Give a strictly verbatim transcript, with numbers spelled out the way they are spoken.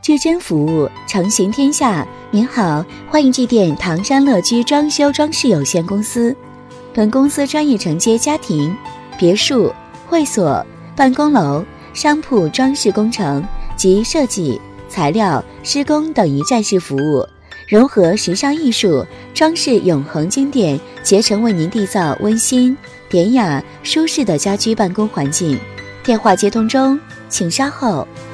至臻服务，诚行天下。您好，欢迎致电唐山乐居装修装饰有限公司。本公司专业承接家庭、别墅、会所、办公楼、商铺装饰工程及设计、材料、施工等一站式服务，融合时尚艺术、装饰永恒经典，竭诚为您缔造温馨、典雅、舒适的家居办公环境。电话接通中，请稍后。